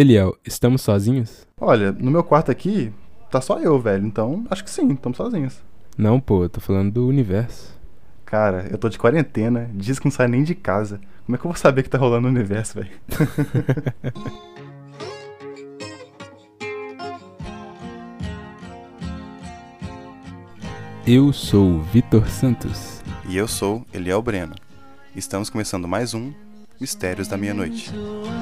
Eliel, estamos sozinhos? Olha, no meu quarto aqui, tá só eu, velho. Então, acho que sim, estamos sozinhos. Não, pô, eu tô falando do universo. Cara, eu tô de quarentena, diz que não sai nem de casa. Como é que eu vou saber que tá rolando no universo, velho? Eu sou o Vitor Santos. E eu sou Eliel Breno. Estamos começando mais um Mistérios da Meia-Noite.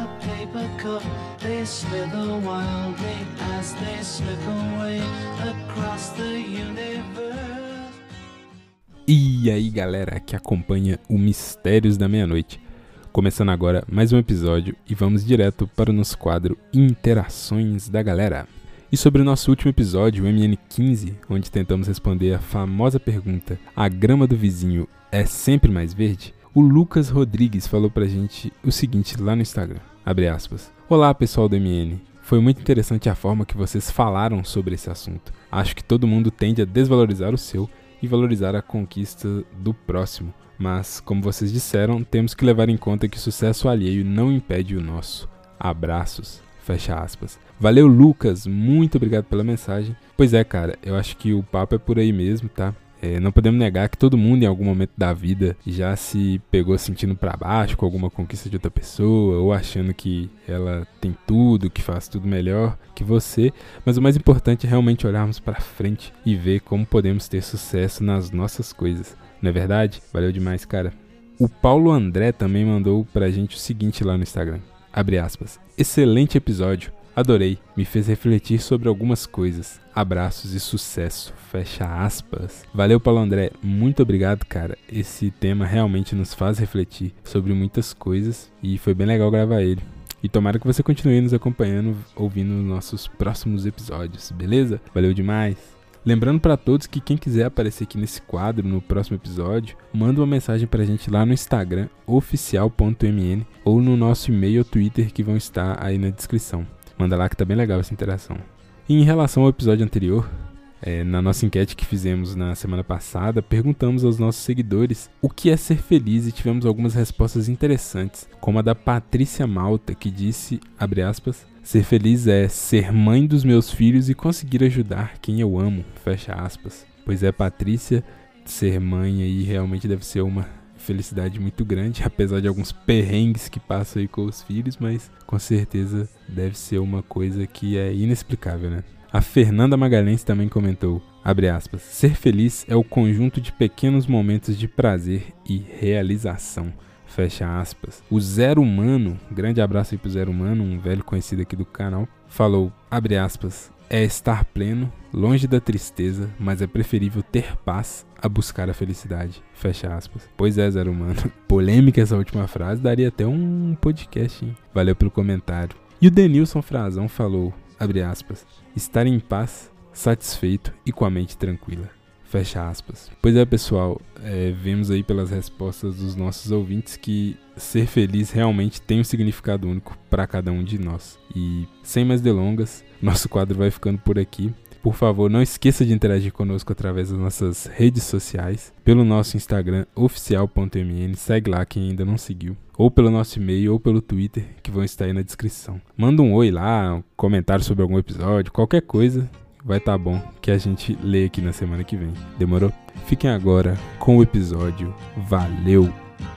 E aí, galera que acompanha o Mistérios da Meia-Noite. Começando agora mais um episódio e vamos direto para o nosso quadro Interações da Galera. E sobre o nosso último episódio, o MN15, onde tentamos responder a famosa pergunta: a grama do vizinho é sempre mais verde? O Lucas Rodrigues falou pra gente o seguinte lá no Instagram, abre aspas: olá pessoal do MN, foi muito interessante a forma que vocês falaram sobre esse assunto. Acho que todo mundo tende a desvalorizar o seu e valorizar a conquista do próximo. Mas, como vocês disseram, temos que levar em conta que o sucesso alheio não impede o nosso. Abraços. Fecha aspas. Valeu, Lucas. Muito obrigado pela mensagem. Pois é, cara, eu acho que o papo é por aí mesmo, tá? Não podemos negar que todo mundo em algum momento da vida já se pegou sentindo pra baixo com alguma conquista de outra pessoa ou achando que ela tem tudo, que faz tudo melhor que você, mas o mais importante é realmente olharmos pra frente e ver como podemos ter sucesso nas nossas coisas. Não é verdade? Valeu demais, cara. O Paulo André também mandou pra gente o seguinte lá no Instagram, abre aspas: excelente episódio. Adorei, me fez refletir sobre algumas coisas. Abraços e sucesso. Fecha aspas. Valeu, Paulo André. Muito obrigado, cara. Esse tema realmente nos faz refletir sobre muitas coisas e foi bem legal gravar ele. E tomara que você continue nos acompanhando, ouvindo nossos próximos episódios, beleza? Valeu demais. Lembrando pra todos que quem quiser aparecer aqui nesse quadro no próximo episódio, manda uma mensagem pra gente lá no Instagram, oficial.mn, ou no nosso e-mail ou Twitter que vão estar aí na descrição. Manda lá que tá bem legal essa interação. E em relação ao episódio anterior, na nossa enquete que fizemos na semana passada, perguntamos aos nossos seguidores o que é ser feliz e tivemos algumas respostas interessantes, como a da Patrícia Malta, que disse, abre aspas: ser feliz é ser mãe dos meus filhos e conseguir ajudar quem eu amo, fecha aspas. Pois é, Patrícia, ser mãe aí realmente deve ser uma felicidade muito grande, apesar de alguns perrengues que passa aí com os filhos, mas com certeza deve ser uma coisa que é inexplicável, né? A Fernanda Magalhães também comentou, abre aspas: ser feliz é o conjunto de pequenos momentos de prazer e realização, fecha aspas. O Zero Humano, grande abraço aí pro Zero Humano, um velho conhecido aqui do canal, falou, abre aspas: é estar pleno, longe da tristeza, mas é preferível ter paz a buscar a felicidade. Fecha aspas. Pois é, Zero Humano. Polêmica essa última frase, daria até um podcast, hein? Valeu pelo comentário. E o Denilson Frazão falou, abre aspas: estar em paz, satisfeito e com a mente tranquila. Fecha aspas. Pois é, pessoal, vemos aí pelas respostas dos nossos ouvintes que ser feliz realmente tem um significado único para cada um de nós. E sem mais delongas, nosso quadro vai ficando por aqui. Por favor, não esqueça de interagir conosco através das nossas redes sociais, pelo nosso Instagram, oficial.mn, segue lá quem ainda não seguiu, ou pelo nosso e-mail ou pelo Twitter, que vão estar aí na descrição. Manda um oi lá, um comentário sobre algum episódio, qualquer coisa. Vai tá bom, que a gente lê aqui na semana que vem. Demorou? Fiquem agora com o episódio. Valeu!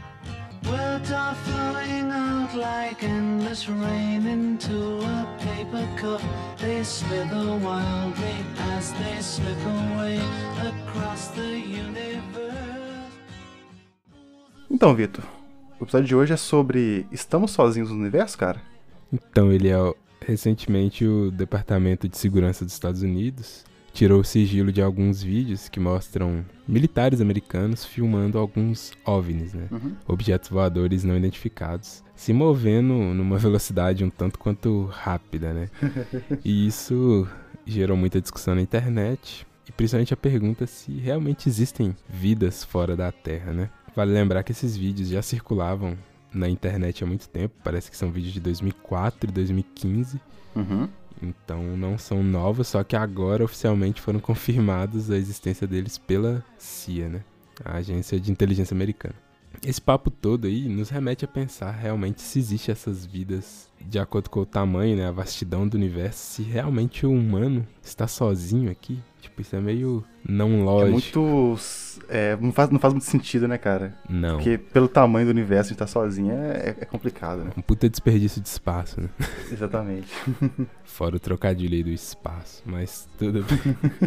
Então, Vitor, o episódio de hoje é sobre estamos sozinhos no universo, cara? Então, recentemente o Departamento de Segurança dos Estados Unidos tirou o sigilo de alguns vídeos que mostram militares americanos filmando alguns OVNIs, né? Objetos voadores não identificados, se movendo numa velocidade um tanto quanto rápida, né? E isso gerou muita discussão na internet, e principalmente a pergunta se realmente existem vidas fora da Terra, né? Vale lembrar que esses vídeos já circulavam na internet há muito tempo, parece que são vídeos de 2004 e 2015, então não são novos, só que agora oficialmente foram confirmados a existência deles pela CIA, né? A Agência de Inteligência Americana. Esse papo todo aí nos remete a pensar realmente se existe essas vidas de acordo com o tamanho, né, a vastidão do universo, se realmente o humano está sozinho aqui. Tipo, isso é meio não lógico. Não faz muito sentido, né, cara? Não. Porque pelo tamanho do universo, a gente tá sozinho é complicado, né? Um puta desperdício de espaço, né? Exatamente. Fora o trocadilho aí do espaço, mas tudo bem.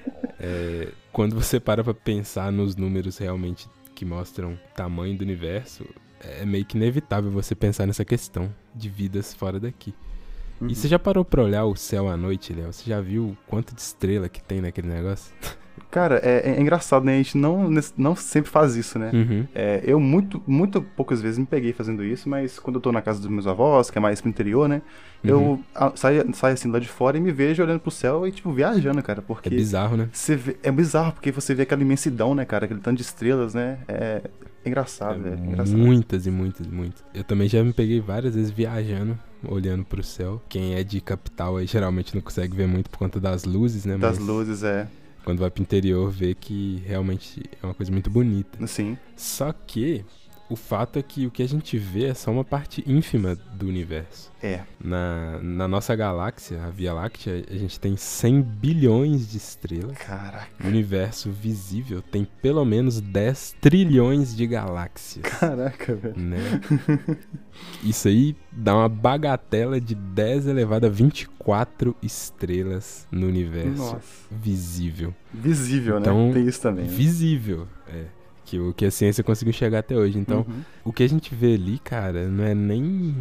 Quando você para pra pensar nos números realmente que mostram o tamanho do universo, é meio que inevitável você pensar nessa questão de vidas fora daqui. Uhum. E você já parou pra olhar o céu à noite, Léo? Você já viu o quanto de estrela que tem naquele negócio? Cara, é engraçado, né? A gente não sempre faz isso, né? Uhum. Eu muito poucas vezes me peguei fazendo isso, mas quando eu tô na casa dos meus avós, que é mais pro interior, né? Eu saio assim lá de fora e me vejo olhando pro céu e, tipo, viajando, cara. Porque É bizarro, né? é bizarro, porque você vê aquela imensidão, né, cara? Aquele tanto de estrelas, né? É engraçado, velho. É engraçado. Muitas e muitas e muitas. Eu também já me peguei várias vezes viajando, olhando pro céu. Quem é de capital aí geralmente não consegue ver muito por conta das luzes, né? Das Mas luzes, quando vai pro interior, vê que realmente é uma coisa muito bonita. Sim. Só que o fato é que o que a gente vê é só uma parte ínfima do universo. Na nossa galáxia, a Via Láctea, a gente tem 100 bilhões de estrelas. Caraca. O universo visível tem pelo menos 10 trilhões de galáxias. Caraca, velho. Né? Isso aí dá uma bagatela de 10 elevado a 24 estrelas no universo visível. Visível, Então, né? Tem isso também. Né? Visível, o que a ciência conseguiu chegar até hoje. Então, o que a gente vê ali, cara, não é nem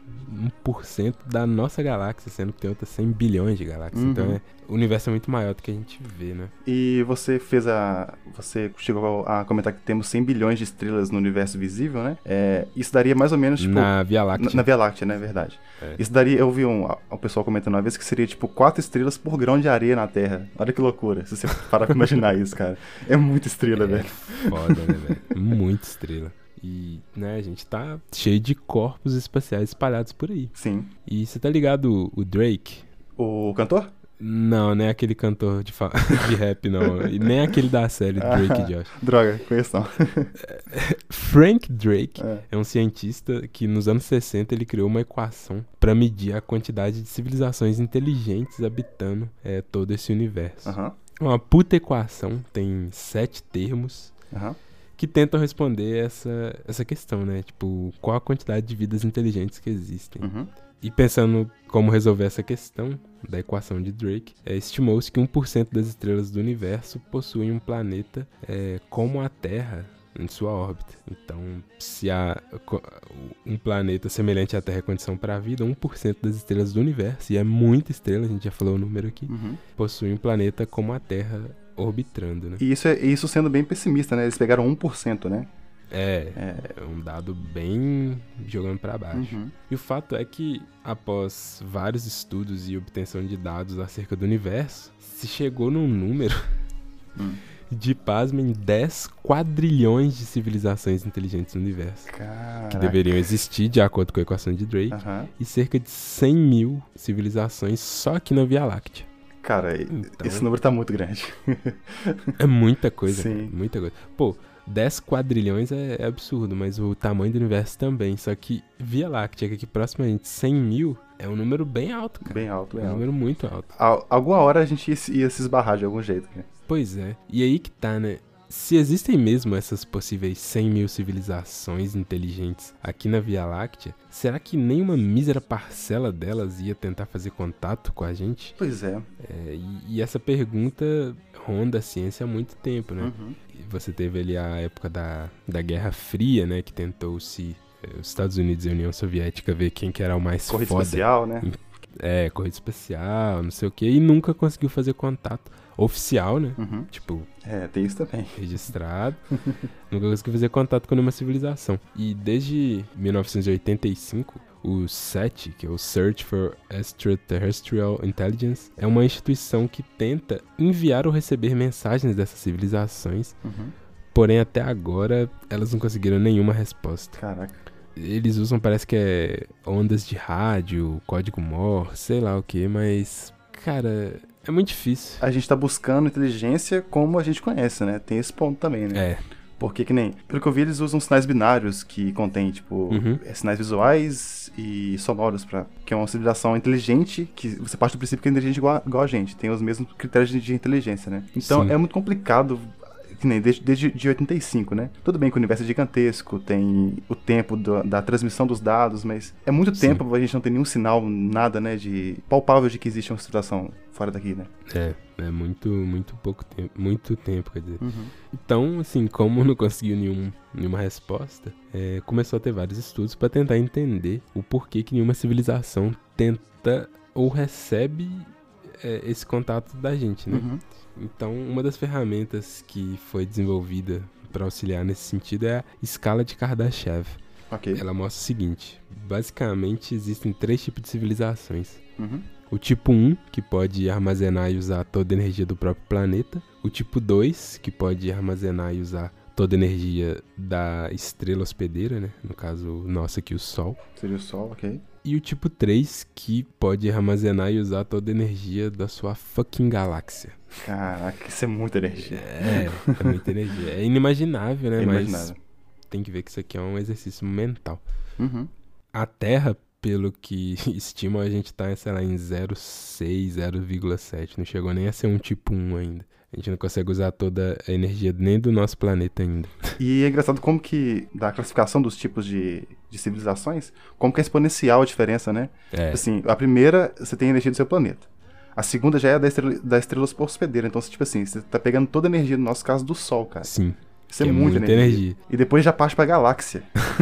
1% da nossa galáxia, sendo que tem outras 100 bilhões de galáxias. Então, o universo é muito maior do que a gente vê, né? E você chegou a comentar que temos 100 bilhões de estrelas no universo visível, né? Isso daria mais ou menos, tipo... Na Via Láctea. Na Via Láctea, né? Verdade. Isso daria... Eu vi um pessoal comentando uma vez que seria, tipo, 4 estrelas por grão de areia na Terra. Olha que loucura, se você parar pra imaginar isso, cara. É muita estrela, velho. Foda, né, velho? Muita estrela. E, né, a gente tá cheio de corpos espaciais espalhados por aí. Sim. E você tá ligado o Drake? O cantor? Não, nem aquele cantor de rap, não. E nem aquele da série Drake e Josh. Droga, conheço não. Frank Drake é um cientista que nos anos 60 ele criou uma equação para medir a quantidade de civilizações inteligentes habitando todo esse universo. Uma puta equação, tem 7 termos que tentam responder essa questão, né? Tipo, qual a quantidade de vidas inteligentes que existem. E pensando como resolver essa questão da equação de Drake, estimou-se que 1% das estrelas do universo possuem um planeta como a Terra em sua órbita. Então, se há um planeta semelhante à Terra é condição para a vida, 1% das estrelas do universo, e é muita estrela, a gente já falou o número aqui, possui um planeta como a Terra orbitando, né? E isso sendo bem pessimista, né? Eles pegaram 1%, né? É um dado bem jogando para baixo. E o fato é que, após vários estudos e obtenção de dados acerca do universo, se chegou num número de, pasmem, 10 quadrilhões de civilizações inteligentes no universo. Caraca. Que deveriam existir, de acordo com a equação de Drake, e cerca de 100 mil civilizações só aqui na Via Láctea. Cara, então, esse número tá muito grande. É muita coisa, Sim. Cara, muita coisa. Pô, 10 quadrilhões é absurdo, mas o tamanho do universo também. Só que Via Láctea, que aqui próximo a gente, 100 mil, é um número bem alto, cara. Bem alto, um número muito alto. Alguma hora a gente ia se esbarrar de algum jeito, cara. Pois é. E aí que tá, né? Se existem mesmo essas possíveis 100 mil civilizações inteligentes aqui na Via Láctea, será que nenhuma mísera parcela delas ia tentar fazer contato com a gente? Pois é. E essa pergunta ronda a ciência há muito tempo, né? Você teve ali a época da Guerra Fria, né? Que tentou-se os Estados Unidos e a União Soviética ver quem que era o mais corrida foda. Espacial, né? Corrida espacial, não sei o que, e nunca conseguiu fazer contato oficial, né? Tipo... tem isso também. Registrado. Nunca conseguiu fazer contato com nenhuma civilização. E desde 1985, o SETI, que é o Search for Extraterrestrial Intelligence, é uma instituição que tenta enviar ou receber mensagens dessas civilizações, porém até agora elas não conseguiram nenhuma resposta. Caraca. Eles usam, parece que ondas de rádio, código Morse, sei lá o que, mas, cara, é muito difícil. A gente tá buscando inteligência como a gente conhece, né? Tem esse ponto também, né? Porque que nem, pelo que eu vi, eles usam sinais binários que contêm, tipo, sinais visuais e sonoros, que é uma civilização inteligente, que você parte do princípio que é inteligente igual a gente, tem os mesmos critérios de inteligência, né? Então Sim. é muito complicado, que nem desde de 85, né? Tudo bem que o universo é gigantesco, tem o tempo da transmissão dos dados, mas é muito tempo pra gente não ter nenhum sinal, nada, né, de palpável de que existe uma civilização fora daqui, né? É muito pouco tempo, muito tempo, quer dizer. Então, assim, como não conseguiu nenhuma resposta, começou a ter vários estudos para tentar entender o porquê que nenhuma civilização tenta ou recebe esse contato da gente, né? Então, uma das ferramentas que foi desenvolvida para auxiliar nesse sentido é a escala de Kardashev. Ok. Ela mostra o seguinte: basicamente existem 3 tipos de civilizações. O tipo 1, que pode armazenar e usar toda a energia do próprio planeta. O tipo 2, que pode armazenar e usar toda a energia da estrela hospedeira, né? No caso, nosso aqui, o Sol. Seria o Sol, ok. E o tipo 3, que pode armazenar e usar toda a energia da sua fucking galáxia. Caraca, isso é muita energia. É muita energia. É inimaginável, né? É inimaginável. Mas tem que ver que isso aqui é um exercício mental. A Terra, pelo que estimam, a gente tá, sei lá, em 0,6, 0,7. Não chegou nem a ser um tipo 1 ainda. A gente não consegue usar toda a energia nem do nosso planeta ainda. E é engraçado como que, da classificação dos tipos de civilizações, como que é exponencial a diferença, né? Assim, a primeira, você tem a energia do seu planeta. A segunda já é da estrela hospedeira. Então, tipo assim, você tá pegando toda a energia, no nosso caso, do Sol, cara. Sim. Isso é muita energia. E depois já parte pra galáxia.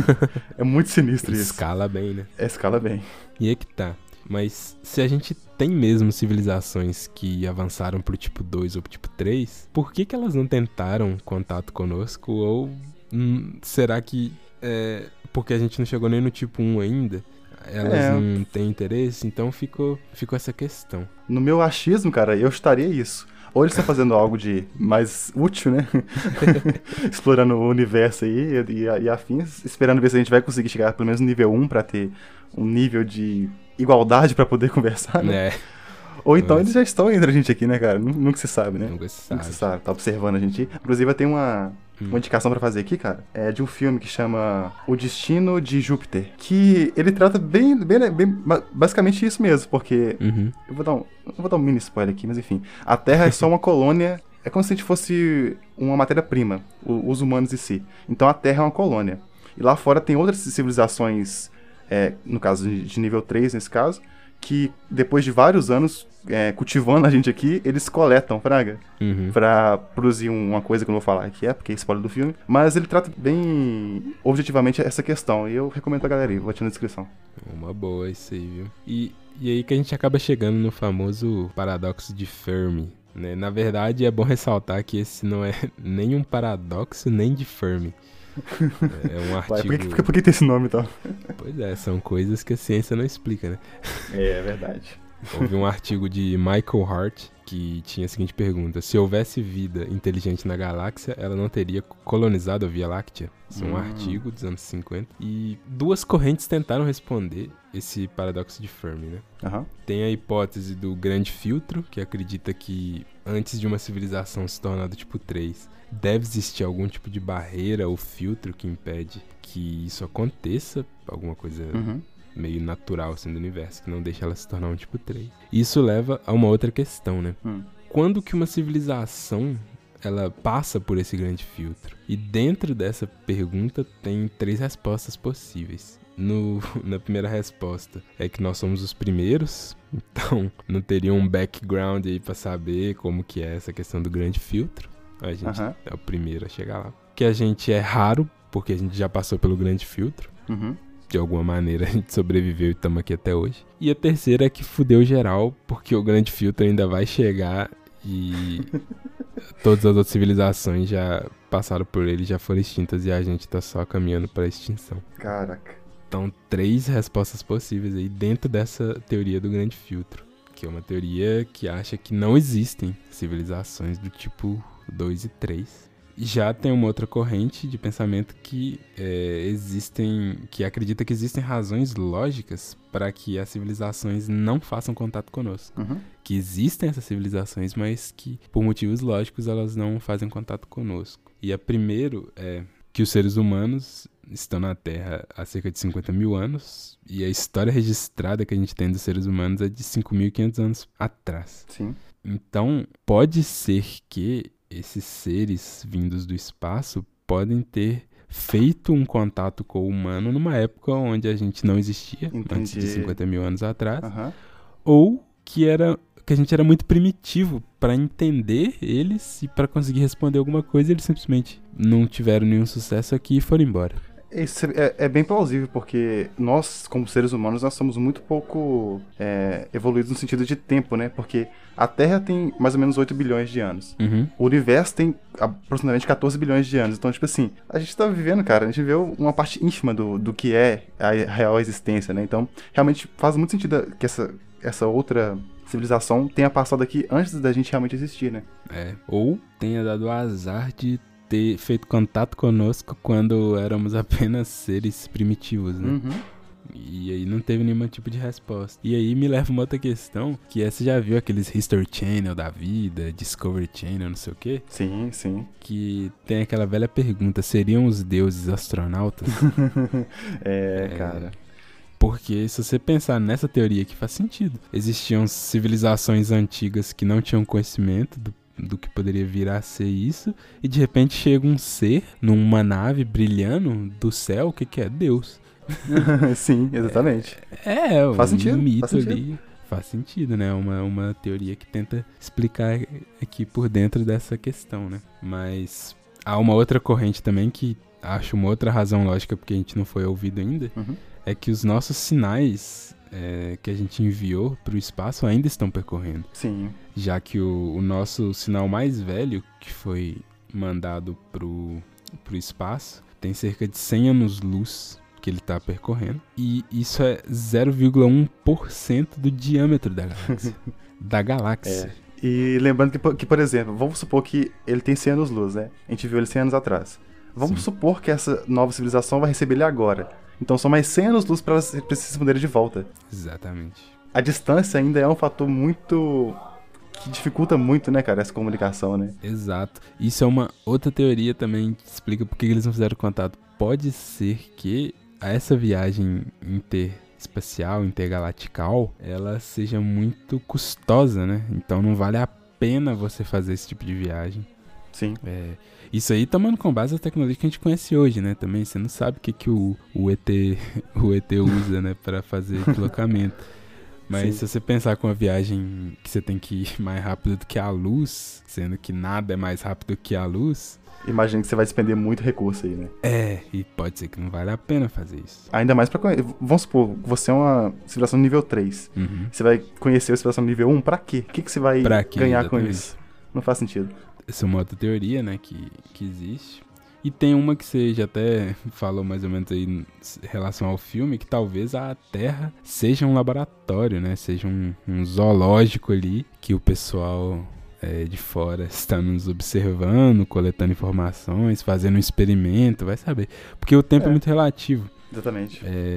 É muito sinistro isso. Escala bem, né? Escala bem. E é que tá. Mas se a gente tem mesmo civilizações que avançaram pro tipo 2 ou pro tipo 3, por que elas não tentaram contato conosco? Ou será que porque a gente não chegou nem no tipo 1 ainda? Elas não têm interesse? Então ficou essa questão. No meu achismo, cara, eu estaria isso. Ou eles estão fazendo algo de mais útil, né? Explorando o universo aí e afins, esperando ver se a gente vai conseguir chegar pelo menos no nível 1 pra ter um nível de igualdade pra poder conversar, né? Ou então eles já estão entre a gente aqui, né, cara? Nunca se sabe, né? Nunca se sabe. Tá observando a gente. Inclusive, eu tenho uma indicação pra fazer aqui, cara. É de um filme que chama O Destino de Júpiter. Que ele trata bem basicamente isso mesmo, porque... Eu vou dar um mini spoiler aqui, mas enfim. A Terra é só uma colônia... É como se a gente fosse uma matéria-prima, os humanos em si. Então a Terra é uma colônia. E lá fora tem outras civilizações, no caso de nível 3, nesse caso, que depois de vários anos cultivando a gente aqui, eles coletam, fraga, pra produzir uma coisa que eu não vou falar aqui, porque é spoiler do filme, mas ele trata bem objetivamente essa questão, e eu recomendo pra galera aí, vou te na descrição. Uma boa isso aí, viu? E aí que a gente acaba chegando no famoso paradoxo de Fermi, né? Na verdade, é bom ressaltar que esse não é nem um paradoxo, nem de Fermi. É um artigo... Por que tem esse nome, então? Pois é, são coisas que a ciência não explica, né? É verdade. Houve um artigo de Michael Hart que tinha a seguinte pergunta: se houvesse vida inteligente na galáxia, ela não teria colonizado a Via Láctea? Isso é um artigo dos anos 50. E 2 correntes tentaram responder esse paradoxo de Fermi, né? Tem a hipótese do grande filtro, que acredita que antes de uma civilização se tornar do tipo 3, deve existir algum tipo de barreira ou filtro que impede que isso aconteça, alguma coisa meio natural assim do universo, que não deixa ela se tornar um tipo 3. Isso leva a uma outra questão, né? Quando que uma civilização ela passa por esse grande filtro? E dentro dessa pergunta tem 3 respostas possíveis. Na primeira resposta é que nós somos os primeiros, então não teria um background aí pra saber como que é essa questão do grande filtro. A gente é o primeiro a chegar lá. Que a gente é raro, porque a gente já passou pelo grande filtro. De alguma maneira a gente sobreviveu e estamos aqui até hoje. E a terceira é que fudeu geral, porque o grande filtro ainda vai chegar e todas as outras civilizações já passaram por ele, já foram extintas e a gente tá só caminhando para a extinção. Caraca. Então, 3 respostas possíveis aí dentro dessa teoria do grande filtro, que é uma teoria que acha que não existem civilizações do tipo 2 e 3. Já tem uma outra corrente de pensamento que que acredita que existem razões lógicas para que as civilizações não façam contato conosco. Que existem essas civilizações, mas que por motivos lógicos elas não fazem contato conosco. E a primeiro é que os seres humanos estão na Terra há cerca de 50 mil anos, e a história registrada que a gente tem dos seres humanos é de 5.500 anos atrás. Sim. Então, pode ser que esses seres vindos do espaço podem ter feito um contato com o humano numa época onde a gente não existia, antes de 50 mil anos atrás, ou que a gente era muito primitivo para entender eles e para conseguir responder alguma coisa, eles simplesmente não tiveram nenhum sucesso aqui e foram embora. Isso é bem plausível, porque nós, como seres humanos, nós somos muito pouco evoluídos no sentido de tempo, né? Porque a Terra tem mais ou menos 8 bilhões de anos. O universo tem aproximadamente 14 bilhões de anos. Então, tipo assim, a gente tá vivendo, cara, a gente viveu uma parte ínfima do que é a real existência, né? Então, realmente faz muito sentido que essa outra civilização tenha passado aqui antes da gente realmente existir, né? Ou tenha dado o azar de ter feito contato conosco quando éramos apenas seres primitivos, né? E aí não teve nenhum tipo de resposta. E aí me leva uma outra questão, que você já viu aqueles History Channel da vida, Discovery Channel, não sei o quê? Sim, sim. Que tem aquela velha pergunta, seriam os deuses astronautas? Cara... Porque se você pensar nessa teoria que faz sentido, existiam civilizações antigas que não tinham conhecimento do que poderia vir a ser isso, e de repente chega um ser numa nave brilhando do céu, o que é? Deus. Sim, exatamente. Faz sentido, mito faz sentido. Ali. Faz sentido, né? Uma teoria que tenta explicar aqui por dentro dessa questão, né? Mas há uma outra corrente também que acho uma outra razão lógica porque a gente não foi ouvido ainda, é que os nossos sinais que a gente enviou para o espaço ainda estão percorrendo. Sim. Já que o nosso sinal mais velho, que foi mandado pro espaço, tem cerca de 100 anos-luz que ele está percorrendo. E isso é 0,1% do diâmetro da galáxia. Da galáxia. E lembrando que, por exemplo, vamos supor que ele tem 100 anos-luz, né? A gente viu ele 100 anos atrás. Vamos supor que essa nova civilização vai receber ele agora. Então são mais 100 anos-luz para eles se responderem de volta. Exatamente. A distância ainda é um fator muito... que dificulta muito, né, cara, essa comunicação, né? Exato. Isso é uma outra teoria também que explica por que eles não fizeram contato. Pode ser que essa viagem interespacial, intergalactical, ela seja muito custosa, né? Então não vale a pena você fazer esse tipo de viagem. Sim. Isso aí tomando com base a tecnologia que a gente conhece hoje, né? Também você não sabe o que o ET usa, né, para fazer deslocamento. Mas se você pensar com a viagem que você tem que ir mais rápido do que a luz, sendo que nada é mais rápido que a luz... Imagina que você vai despender muito recurso aí, né? E pode ser que não vale a pena fazer isso. Ainda mais pra conhecer. Vamos supor, você é uma civilização nível 3. Você vai conhecer a civilização nível 1 pra quê? O que você vai ganhar com isso? Não faz sentido. Essa é uma outra teoria, né, que existe. E tem uma que você já até falou mais ou menos aí em relação ao filme, que talvez a Terra seja um laboratório, né? Seja um zoológico ali, que o pessoal de fora está nos observando, coletando informações, fazendo um experimento, vai saber. Porque o tempo é muito relativo. Exatamente.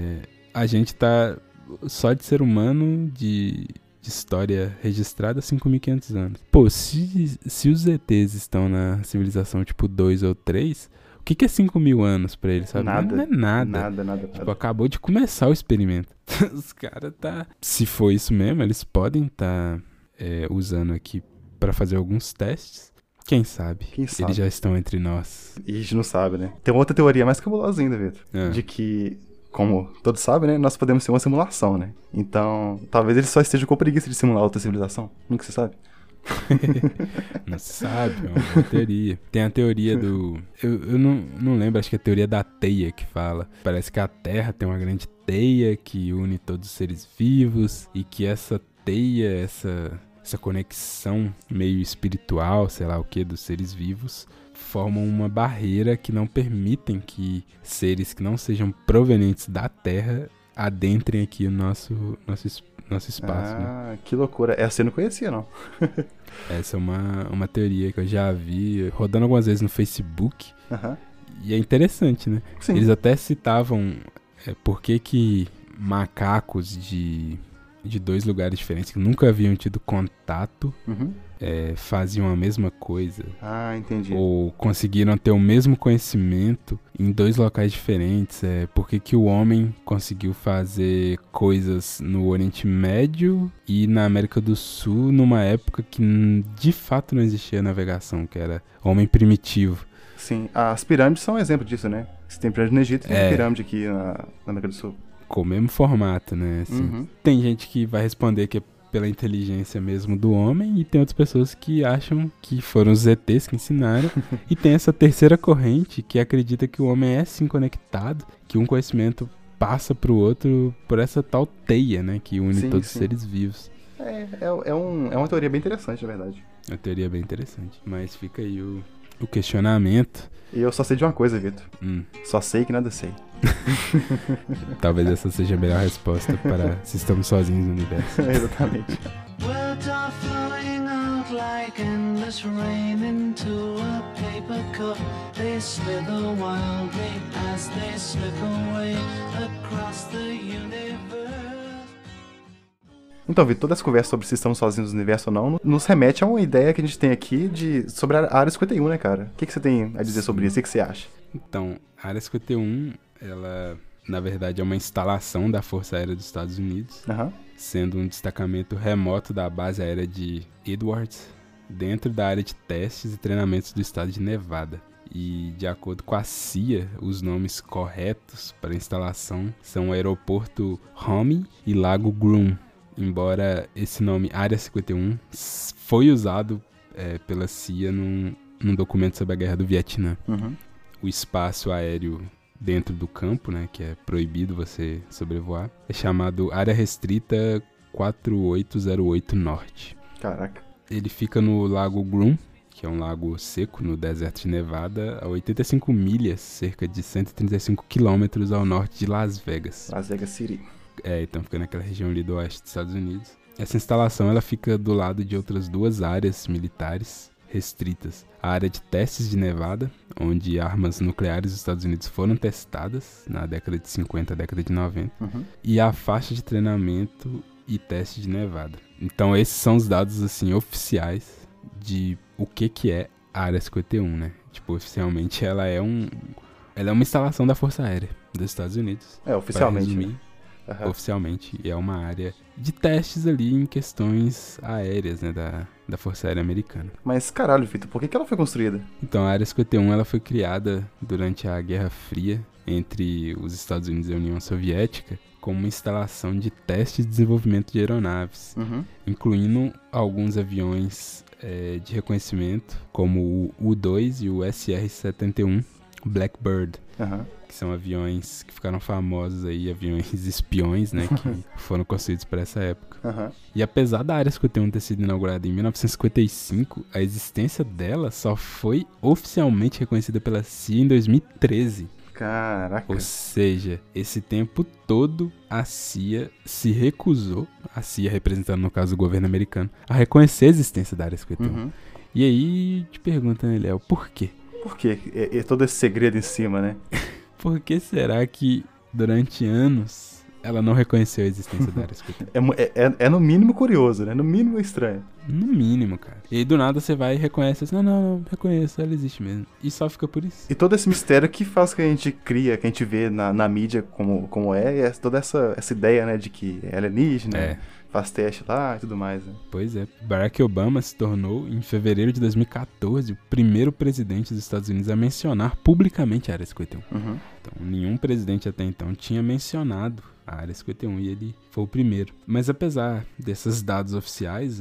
A gente tá só de ser humano, de história registrada há 5.500 anos. Pô, se os ETs estão na civilização tipo 2 ou 3, o que é 5.000 anos pra eles, sabe? Nada. Não é nada. Nada. Tipo, acabou de começar o experimento. Os caras Se for isso mesmo, eles podem estar usando aqui pra fazer alguns testes. Quem sabe? Eles já estão entre nós. E a gente não sabe, né? Tem uma outra teoria mais cabulosa ainda, Vitor. De que, como todos sabem, né? Nós podemos ser uma simulação, né? Então, talvez eles só estejam com preguiça de simular outra civilização. Nunca se sabe. Não se sabe, é uma boa teoria. Tem a teoria do... Eu não lembro, acho que é a teoria da teia que fala. Parece que a Terra tem uma grande teia que une todos os seres vivos e que essa teia, essa conexão meio espiritual, sei lá o que, dos seres vivos, formam uma barreira que não permitem que seres que não sejam provenientes da Terra adentrem aqui o nosso espaço. Né? Que loucura. Essa eu não conhecia, não. Essa é uma teoria que eu já vi rodando algumas vezes no Facebook. E é interessante, né? Sim. Eles até citavam por que macacos de de 2 lugares diferentes que nunca haviam tido contato, faziam a mesma coisa. Ah, entendi. Ou conseguiram ter o mesmo conhecimento em 2 locais diferentes. Por que o homem conseguiu fazer coisas no Oriente Médio e na América do Sul numa época que de fato não existia navegação, que era homem primitivo. Sim, as pirâmides são um exemplo disso, né? Você tem pirâmide no Egito e tem pirâmide aqui na América do Sul. Com o mesmo formato, né? Assim, tem gente que vai responder que é pela inteligência mesmo do homem, e tem outras pessoas que acham que foram os ETs que ensinaram. E tem essa terceira corrente que acredita que o homem é sim conectado, que um conhecimento passa pro outro por essa tal teia, né? Que une todos os seres vivos. É uma teoria bem interessante, na verdade. É uma teoria bem interessante. Mas fica aí o questionamento. E eu só sei de uma coisa, Vitor. Só sei que nada sei. Talvez essa seja a melhor resposta para se estamos sozinhos no universo. Exatamente. Words are flowing out like endless rain into a paper cup. They slither wildly as they slip away across the universe. Então, Vitor, toda essa conversa sobre se estamos sozinhos no universo ou não nos remete a uma ideia que a gente tem aqui sobre a Área 51, né, cara? O que você tem a dizer sobre isso? O que você acha? Então, a Área 51, ela, na verdade, é uma instalação da Força Aérea dos Estados Unidos, sendo um destacamento remoto da base aérea de Edwards, dentro da área de testes e treinamentos do estado de Nevada. E, de acordo com a CIA, os nomes corretos para a instalação são o Aeroporto Romney e Lago Groom. Embora esse nome Área 51 foi usado pela CIA num documento sobre a Guerra do Vietnã. O espaço aéreo dentro do campo, né, que é proibido você sobrevoar, é chamado Área Restrita 4808 Norte. Caraca. Ele fica no Lago Groom, que é um lago seco no deserto de Nevada, a 85 milhas, cerca de 135 quilômetros ao norte de Las Vegas. Las Vegas City. Então fica naquela região ali do oeste dos Estados Unidos. Essa instalação ela fica do lado de outras 2 áreas militares restritas. A área de testes de Nevada, onde armas nucleares dos Estados Unidos foram testadas na década de 50, década de 90. E a faixa de treinamento e teste de Nevada. Então esses são os dados assim oficiais de o que é a Área 51, né? Tipo, oficialmente ela é uma instalação da Força Aérea dos Estados Unidos. Oficialmente. Oficialmente, é uma área de testes ali em questões aéreas, né, da Força Aérea Americana. Mas caralho, Vitor, por que ela foi construída? Então, a Área 51 ela foi criada durante a Guerra Fria entre os Estados Unidos e a União Soviética como uma instalação de teste e desenvolvimento de aeronaves, incluindo alguns aviões de reconhecimento, como o U-2 e o SR-71 Blackbird. Que são aviões que ficaram famosos aí, aviões espiões, né, que foram construídos para essa época. E apesar da Área 51 ter sido inaugurada em 1955, a existência dela só foi oficialmente reconhecida pela CIA em 2013. Caraca. Ou seja, esse tempo todo a CIA se recusou, a CIA representando no caso o governo americano, a reconhecer a existência da Área 51. E aí te pergunta, né, Léo, por quê? Por quê? É todo esse segredo em cima, né? Por que será que durante anos ela não reconheceu a existência da Área 51? É no mínimo curioso, né? No mínimo estranho. No mínimo, cara. E aí do nada você vai e reconhece assim, não, reconheço, ela existe mesmo. E só fica por isso. E todo esse mistério que faz que a gente cria, que a gente vê na mídia como é toda essa ideia, né, de que é alienígena, faz teste lá e tudo mais, né? Pois é. Barack Obama se tornou, em fevereiro de 2014, o primeiro presidente dos Estados Unidos a mencionar publicamente a Área 51. Então, nenhum presidente até então tinha mencionado a Área 51 e ele foi o primeiro. Mas apesar desses dados oficiais,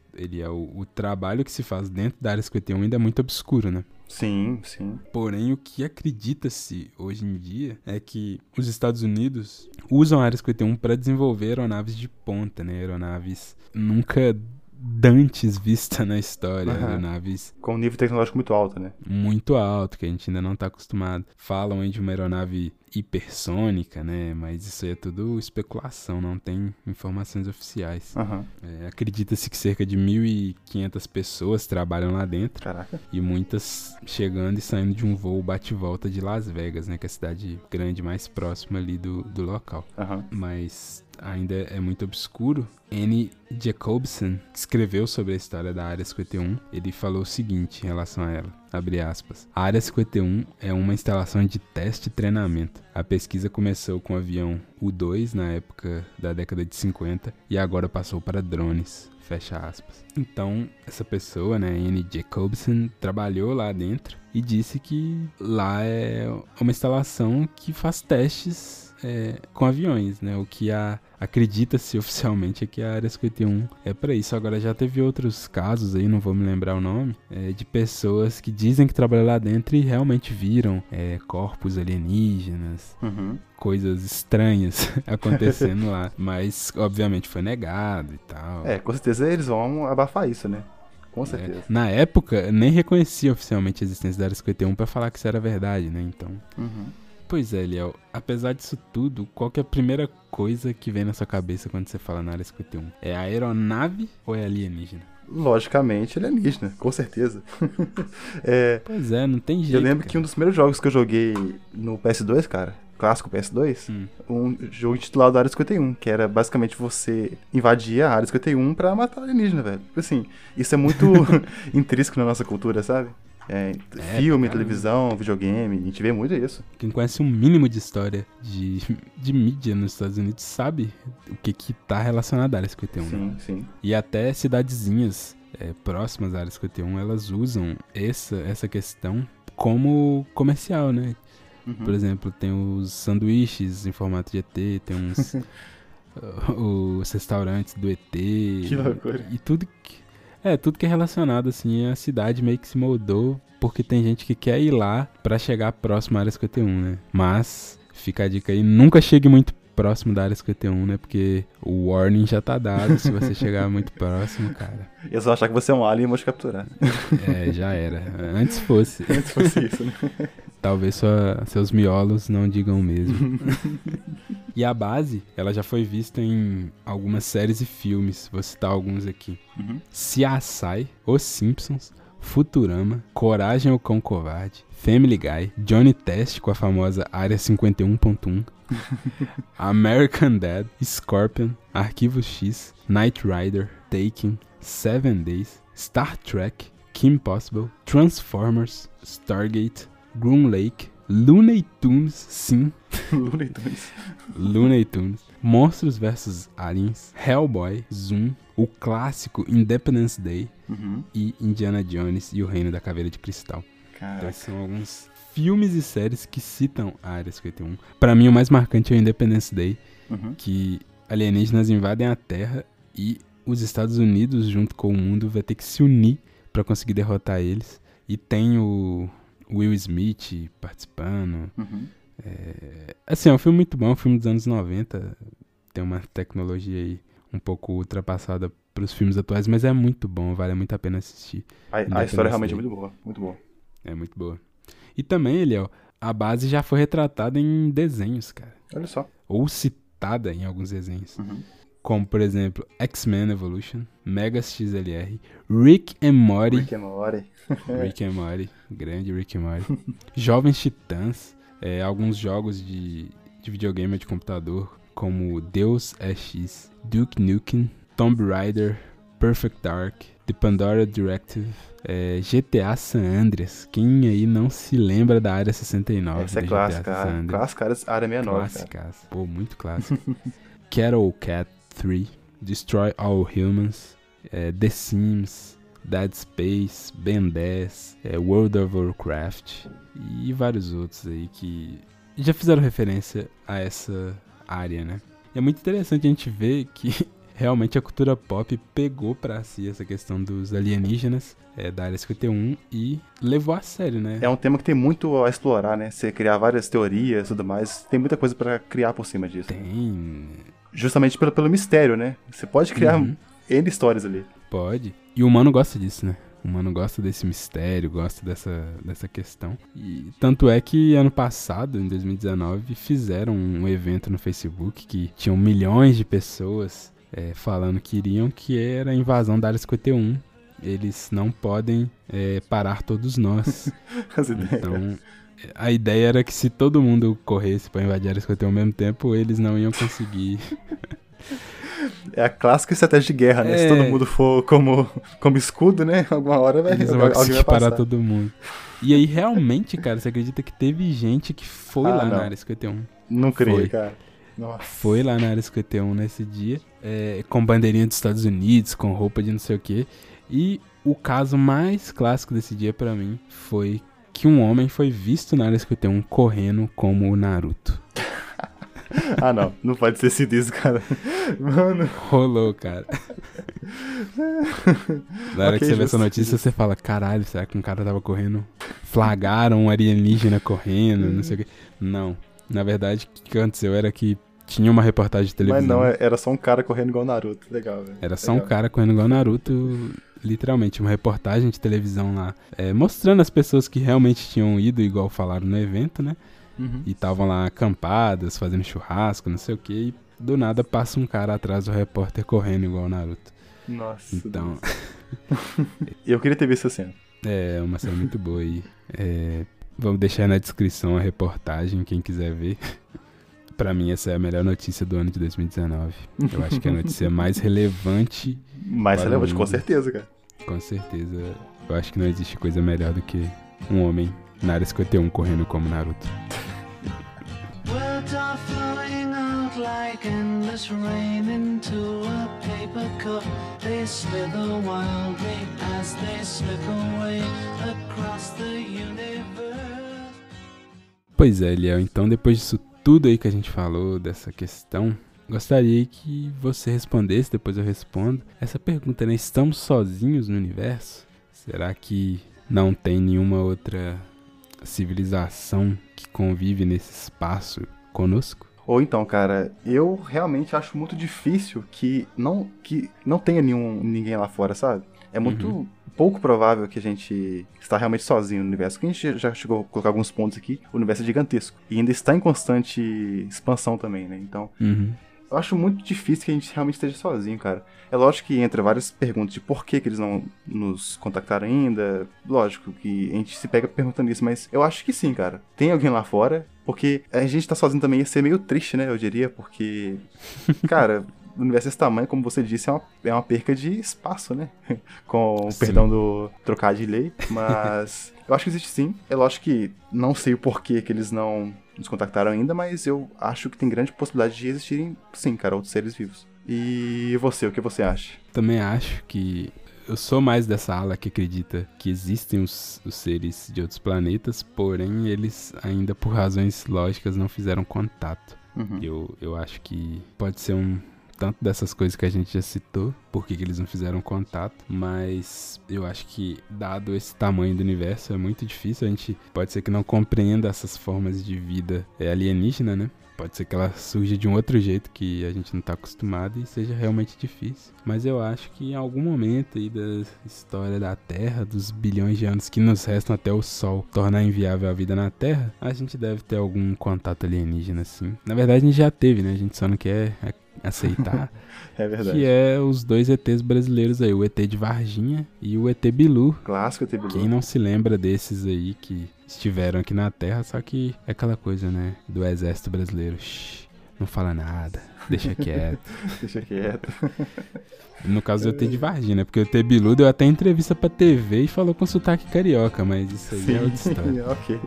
o trabalho que se faz dentro da Área 51 ainda é muito obscuro, né? Sim, sim. Porém, o que acredita-se hoje em dia é que os Estados Unidos usam a Área 51 para desenvolver aeronaves de ponta, né? Aeronaves nunca dantes vista na história, aeronaves com um nível tecnológico muito alto, né? Muito alto, que a gente ainda não está acostumado. Falam aí de uma aeronave hipersônica, né? Mas isso aí é tudo especulação, não tem informações oficiais. Acredita-se que cerca de 1.500 pessoas trabalham lá dentro. Caraca. E muitas chegando e saindo de um voo bate-volta de Las Vegas, né? Que é a cidade grande mais próxima ali do local. Mas ainda é muito obscuro, Annie Jacobsen escreveu sobre a história da Área 51. Ele falou o seguinte em relação a ela, abre aspas, a Área 51 é uma instalação de teste e treinamento. A pesquisa começou com o avião U-2 na época da década de 50 e agora passou para drones, fecha aspas. Então, essa pessoa, né, Annie Jacobsen, trabalhou lá dentro e disse que lá é uma instalação que faz testes com aviões, né? O que acredita-se oficialmente é que a Área 51 é para isso. Agora já teve outros casos aí, não vou me lembrar o nome, de pessoas que dizem que trabalham lá dentro e realmente viram corpos alienígenas, coisas estranhas acontecendo lá. Mas, obviamente, foi negado e tal. Com certeza eles vão abafar isso, né? Com certeza. Na época, nem reconhecia oficialmente a existência da Área 51 para falar que isso era verdade, né? Então... Pois é, Liel, apesar disso tudo, qual que é a primeira coisa que vem na sua cabeça quando você fala na Área 51? É a aeronave ou é alienígena? Logicamente alienígena, com certeza. Pois é, não tem jeito. Eu lembro que um dos primeiros jogos que eu joguei no PS2, cara, clássico PS2, um jogo intitulado Área 51, que era basicamente você invadir a Área 51 pra matar alienígena, velho. Assim, isso é muito intrínseco na nossa cultura, sabe? Filme, televisão, videogame, a gente vê muito isso. Quem conhece um mínimo de história de mídia nos Estados Unidos sabe o que tá relacionado à Área 51. Sim, né? sim. E até cidadezinhas próximas à Área 51, elas usam essa questão como comercial, né? Por exemplo, tem os sanduíches em formato de ET, tem uns os restaurantes do ET. Que loucura. E tudo que é relacionado, assim, a cidade meio que se moldou, porque tem gente que quer ir lá pra chegar próximo à Área 51, né? Mas, fica a dica aí, nunca chegue muito próximo da Área 51, né? Porque o warning já tá dado, se você chegar muito próximo, cara. Eles vão achar que você é um alien e vão te capturar. Já era. Antes fosse. Antes fosse isso, né? Talvez seus miolos não digam o mesmo. E a base, ela já foi vista em algumas séries e filmes. Vou citar alguns aqui. CSI, Os Simpsons, Futurama, Coragem ou Cão Covarde, Family Guy, Johnny Test com a famosa Área 51.1, American Dad, Scorpion, Arquivo X, Knight Rider, Taken, 7 Days, Star Trek, Kim Possible, Transformers, Stargate, Groom Lake, Looney Tunes, sim. Looney Tunes, Monstros vs Aliens, Hellboy, Zoom, o clássico Independence Day e Indiana Jones e o Reino da Caveira de Cristal. Caraca. Então, esses são alguns filmes e séries que citam a Área 51. Pra mim, o mais marcante é o Independence Day, que alienígenas invadem a Terra e os Estados Unidos, junto com o mundo, vai ter que se unir pra conseguir derrotar eles. E tem o Will Smith participando. Assim, é um filme muito bom, é um filme dos anos 90. Tem uma tecnologia aí um pouco ultrapassada pros filmes atuais, mas é muito bom, vale muito a pena assistir. A história realmente é muito boa, muito boa. É muito boa. E também, Eliel, a base já foi retratada em desenhos, cara. Olha só. Ou citada em alguns desenhos. Como, por exemplo, X-Men Evolution, Megas XLR, Rick and Morty. Rick and Morty, grande Rick and Morty. Jovens Titãs, alguns jogos de videogame ou de computador, como Deus Ex, Duke Nukem, Tomb Raider, Perfect Dark, The Pandora Directive, GTA San Andreas. Quem aí não se lembra da Área 69? Essa é clássica, Área 69, cara. Pô, muito clássico. Carol Cat 3, Destroy All Humans, The Sims, Dead Space, Ben 10, World of Warcraft e vários outros aí que já fizeram referência a essa área, né? E é muito interessante a gente ver que realmente a cultura pop pegou pra si essa questão dos alienígenas da Área 51 e levou a sério, né? É um tema que tem muito a explorar, né? Você criar várias teorias e tudo mais, tem muita coisa pra criar por cima disso. Tem. Justamente pelo mistério, né? Você pode criar N histórias ali. Pode. E o humano gosta disso, né? O humano gosta desse mistério, gosta dessa questão. E tanto é que ano passado, em 2019, fizeram um evento no Facebook que tinham milhões de pessoas falando que iriam, que era a invasão da Área 51. Eles não podem parar todos nós. Então, a ideia era que se todo mundo corresse pra invadir a Área 51 ao mesmo tempo, eles não iam conseguir É a clássica estratégia de guerra, né? Se todo mundo for como escudo, né? Alguma hora alguém vai parar todo mundo. E aí, realmente, cara, você acredita que teve gente que foi lá na Área 51? Não creio, cara. Nossa. Foi lá na Área 51 nesse dia, com bandeirinha dos Estados Unidos, com roupa de não sei o quê. E o caso mais clássico desse dia pra mim foi que um homem foi visto na Área 51 correndo como o Naruto. Não pode ter sido isso, cara. Mano. Rolou, cara. Na hora que você vê essa notícia, você fala, caralho, será que um cara tava correndo? Flagraram um alienígena correndo, não sei o quê. Não. Na verdade, o que aconteceu era que tinha uma reportagem de televisão. Mas não, era só um cara correndo igual Naruto. Legal, velho. Era só um cara correndo igual Naruto, literalmente. Uma reportagem de televisão lá, mostrando as pessoas que realmente tinham ido, igual falaram no evento, né? Uhum. E estavam lá acampadas, fazendo churrasco, não sei o que. E do nada passa um cara atrás do repórter correndo igual o Naruto. Nossa. Então. Eu queria ter visto a cena. É uma cena muito boa aí. Vamos deixar na descrição a reportagem, quem quiser ver. Pra mim, essa é a melhor notícia do ano de 2019. Eu acho que é a notícia mais relevante. Mais relevante, com certeza, cara. Com certeza. Eu acho que não existe coisa melhor do que um homem na Área 51 correndo como Naruto. Words are flowing out like endless rain into a paper cup. They slither wildly as they slip away across the universe. Pois é, Eliel, então depois disso tudo aí que a gente falou, dessa questão, gostaria que você respondesse, depois eu respondo, essa pergunta, né? Estamos sozinhos no universo? Será que não tem nenhuma outra civilização que convive nesse espaço conosco? Ou então, cara, eu realmente acho muito difícil que não tenha ninguém lá fora, sabe? É muito pouco provável que a gente está realmente sozinho no universo. Porque a gente já chegou a colocar alguns pontos aqui, o universo é gigantesco. E ainda está em constante expansão também, né? Então, eu acho muito difícil que a gente realmente esteja sozinho, cara. É lógico que entra várias perguntas de por que eles não nos contactaram ainda. Lógico que a gente se pega perguntando isso, mas eu acho que sim, cara. Tem alguém lá fora, porque a gente tá sozinho também ia ser meio triste, né, eu diria, porque, cara, o universo desse tamanho, como você disse, é uma perca de espaço, né? Com o perdão do trocar de lei, mas eu acho que existe sim. É lógico que não sei o porquê que eles não nos contactaram ainda, mas eu acho que tem grande possibilidade de existirem, sim, cara, outros seres vivos. E você, o que você acha? Também acho que eu sou mais dessa ala que acredita que existem os seres de outros planetas, porém eles ainda por razões lógicas não fizeram contato. Eu acho que pode ser tanto dessas coisas que a gente já citou, por que eles não fizeram contato, mas eu acho que, dado esse tamanho do universo, é muito difícil, a gente pode ser que não compreenda essas formas de vida alienígena, né? Pode ser que ela surja de um outro jeito que a gente não está acostumado e seja realmente difícil. Mas eu acho que em algum momento aí da história da Terra, dos bilhões de anos que nos restam até o Sol tornar inviável a vida na Terra, a gente deve ter algum contato alienígena, assim. Na verdade, a gente já teve, né? A gente só não quer aceitar. É verdade. Que é os dois ETs brasileiros aí, o ET de Varginha e o ET Bilu. Clássico ET Bilu. Quem não se lembra desses aí que estiveram aqui na Terra, só que é aquela coisa, né, do exército brasileiro. Shhh, não fala nada, deixa quieto. Deixa quieto. No caso do ET de Varginha, né, porque o ET Bilu deu até entrevista pra TV e falou com sotaque carioca, mas isso aí é outra história. Ok.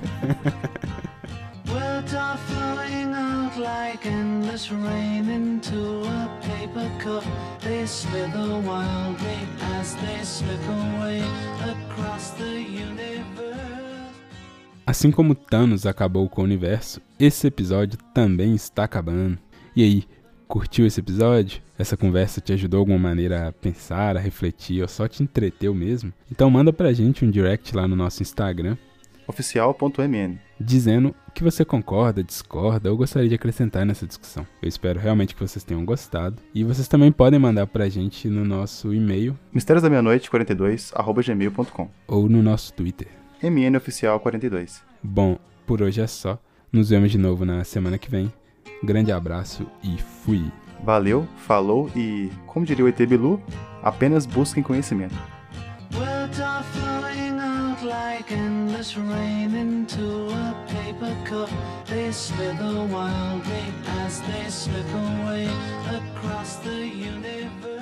Words are flowing out like endless rain into a paper cup. They slither wildly as they slip away across the universe. Assim como Thanos acabou com o universo, esse episódio também está acabando. E aí, curtiu esse episódio? Essa conversa te ajudou de alguma maneira a pensar, a refletir ou só te entreteu mesmo? Então manda pra gente um direct lá no nosso Instagram, oficial.mn, dizendo que você concorda, discorda ou gostaria de acrescentar nessa discussão. Eu espero realmente que vocês tenham gostado. E vocês também podem mandar pra gente no nosso e-mail mistériosdameianoite42@gmail.com ou no nosso Twitter mnoficial42. Bom, por hoje é só. Nos vemos de novo na semana que vem. Grande abraço e fui! Valeu, falou e, como diria o ET Bilu, apenas busquem conhecimento. Words are flowing out like endless endless rain into a paper cup. They slither wildly as they slip away across the universe.